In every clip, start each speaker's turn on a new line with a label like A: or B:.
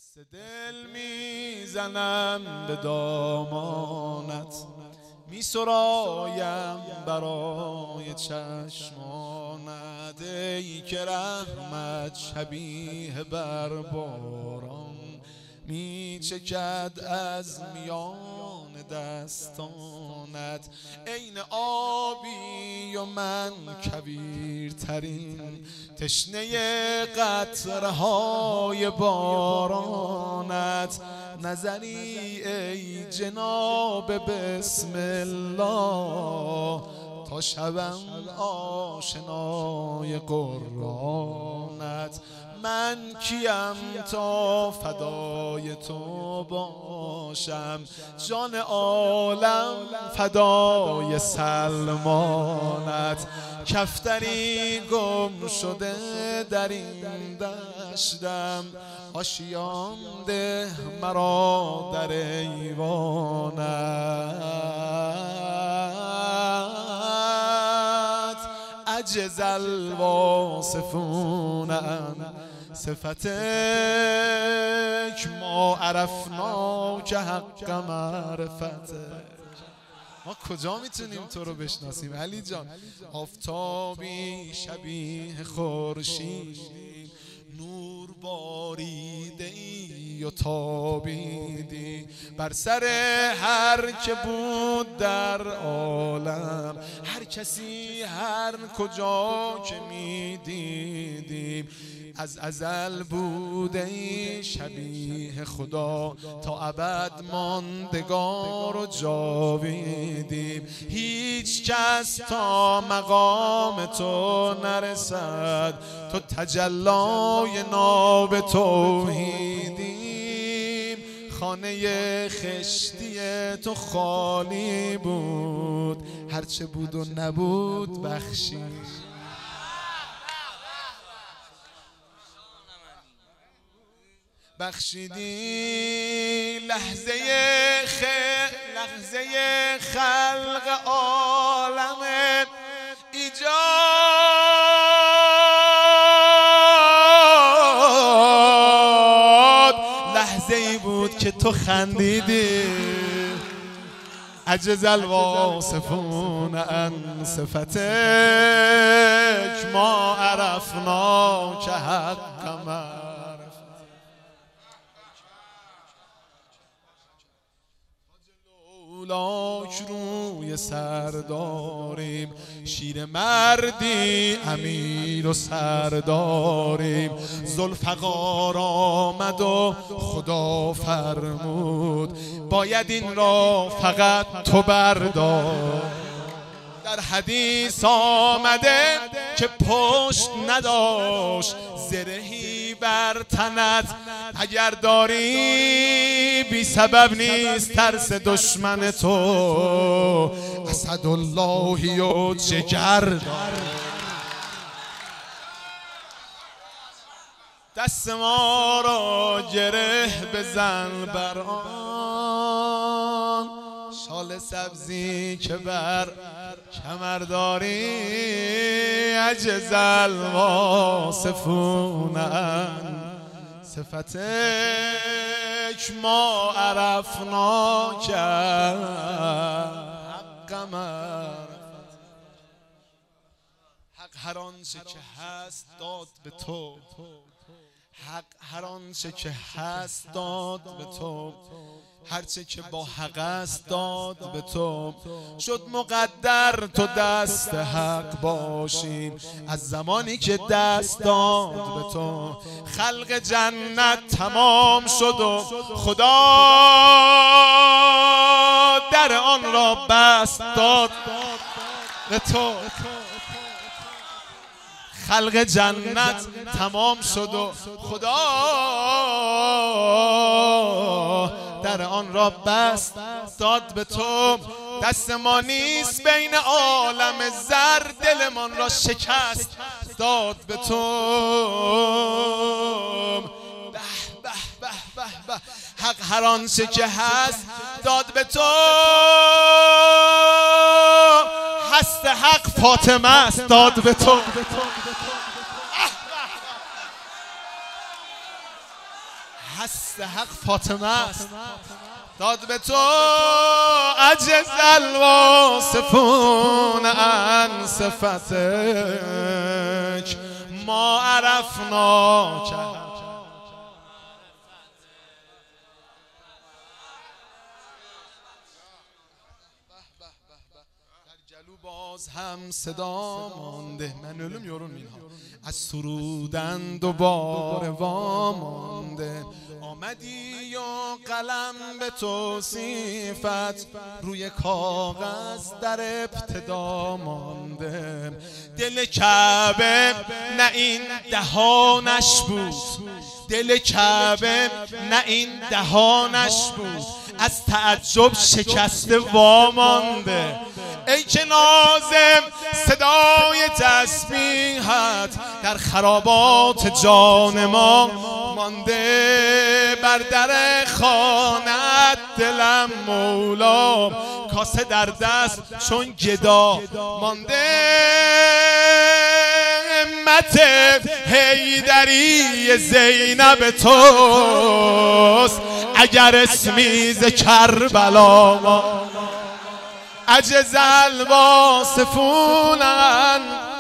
A: دست دل میزنم به دامانت، میسرایم برای چشمانت. ای که رحمت شبیه بر باران میچکد از میان دستانت. عین آبی و من کویرترین تشنه قطره‌های بارانت. نظری ای جناب بسم الله تا شوم آشنای قرآنت. من کیم تا فدای تو باشم، جان عالم فدای سلمانت. کفتری گم شده در این دشتم، آشیان ده مرا در ایوانت. عجز الواصفون عن صفتک، ما عرفناک حق معرفتک. ما کجا میتونیم تو رو بشناسیم علی جان؟ آفتابی شبیه خورشید، نور باریده ای و تابیدی بر سر هر که بود در عالم. هر کسی هر کجا که میدیدیم، از ازل بوده ای شبیه خدا، تا ابد ماندگار و جاویدیم. هیچ کس تا مقام تو نرسد، تو تجلای ناب توحیدیم. خانه خشتی تو خالی بود، هرچه بود و نبود بخشید. بخشیدی لحظه خلق عالم ایجاد. لحظه ای بود که تو خندیدی. عجز الواصفون عن صفتک، ما عرفناک حق معرفتک. لاک روی سر داریم، شیر مردی امیر و سرداریم. ذوالفقار آمد و خدا فرمود، باید این را فقط تو بردار. در حدیث آمده که پشت نداشت زرهی بر تنت، اگر داری بی سبب نیست ترس دشمن تو. اسداللهی و جگر دار. دست ما را گره بزن بر آن شال سبزی که بر کمر داری. عجز الواصفون عن صفتک، ما عرفناک حق معرفتک. حق هر آنچه که هست داد به تو، حق هر آنچه که هست داد به تو. هرچه که با حق است داد به تو. شد مقدر تو دست حق باشیم، از زمانی که دست داد به تو. خلق جنت تمام شد و خدا در آن را بست داد به تو. خلق جنت تمام شد و خدا در آن را بست داد به تو. دست ما نیست بین عالم زر، دلمان را شکست داد به تو. به به به به به، حق هر آنچه که هست داد به تو. هست حق فاطمه است داد به تو. دست حق فاطمه است داد به تو عجز الواصفون عن صفتک ما عرفناک. باز هم صدا مانده من علم یورون اینها از سرودن دوباره وامانده آمدی و قلم به توصیفت روی کاغذ در ابتدا مانده دل کعبه نه این دهانش بود دل کعبه نه این دهانش بود از تعجب شکسته وامانده ای که ناظم صدای تسبیحت در خرابات جان ما مانده بر در خانت دلم مولا کاسه در دست چون گدا مانده امت حیدری زینب توست اگر اسمی ز کربلا ما عجز الواصفون عن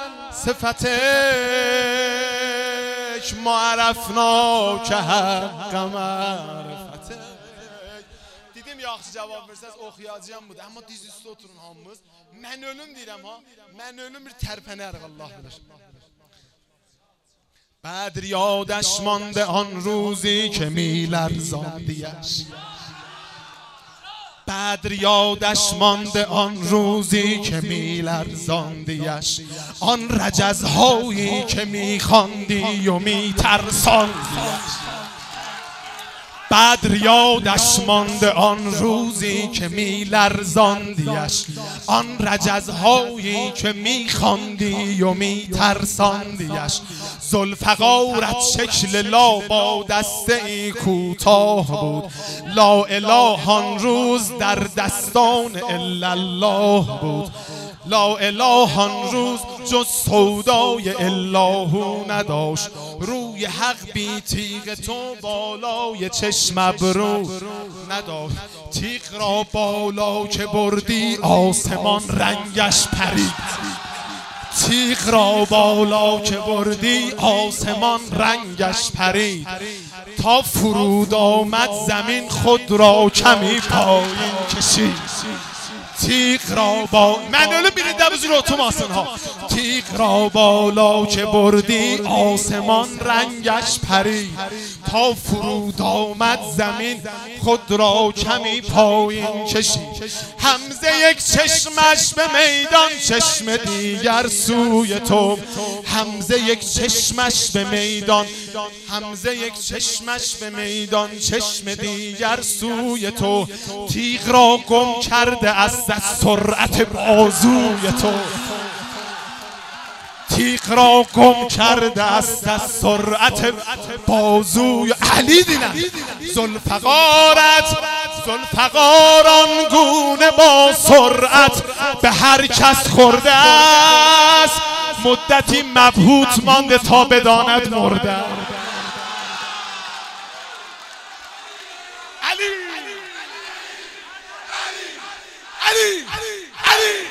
A: صفتک ما عرفناک حق معرفتک. دیدیم yaxşı cevap verseniz okuyacağım bu da ama dizüstü oturun hamımız. Ben ölüm deyirəm ha. Ben ölüm bir tərpənərik Allah bilir. بدر یادش مانده آن روزی که میلرزاندیش بدر یادش مانده آن روزی که میلرزاندیش آن رجزهایی که میخواندی و میترساندیش بدر یادش مانده آن روزی که میلرزاندیش آن رجزهایی که میخواندی و میترساندیش ذوالفقارت شکل لا با دسته ای کوتاه بود لا اله آن روز در دستان الا الله بود لا اله آن روز جز سودای الله نداشت روی حق بی تیغ تو بالای چشم ابرو نداشت تیغ را بالا که بردی آسمان رنگش پرید تیغ را بالا که بردی آسمان رنگش پرید تا فرود آمد زمین خود را کمی پایین کشید تیغ را با من ölüm birini de بزرگ oturmasın ha تیغ را بالا که بردی آسمان رنگش پرید تا فرود آمد زمین خود را کمی پایین کشید حمزه یک چشمش به میدان چشم دیگر سوی تو حمزه یک چشمش به میدان حمزه یک چشمش به میدان چشم دیگر سوی تو تیغ را گم کرده از سرعت بازوی تو تیغ را گم کرده است از سرعت بازوی علی دینم ذوالفقاران گونه با سرعت به هر کس خورده است مدتی مبهوت مانده تا بداند مرده علی علی علی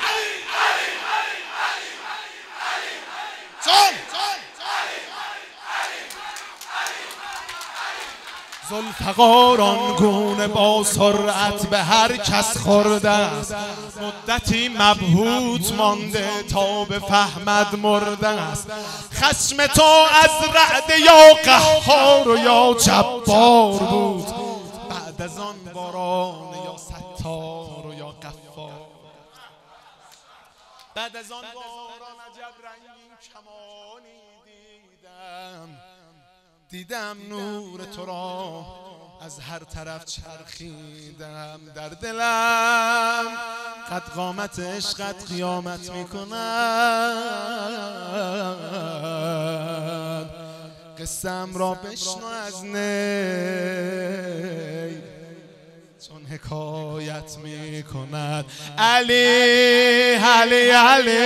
A: ذوالفقاران گونه با سرعت به هر کس خورده است مدتی مبهوت مانده تا به فهمد مرده است خشم تو از رعد یا قهار و یا جبار بود بعد از آن باران یا ستار و یا غفار بعد از آن باران عجب رنگین کمانی دیدم نور تو را از هر طرف چرخیدم در دلم قد قامت عشقت قیامت میکند قصم را بشنو از نی چون حکایت میکند علی علی علی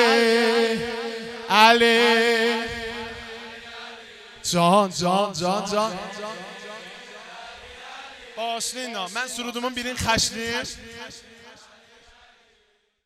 A: علی جان جان جان جان Başlayın da. Mən surudumun birini xəşliyim.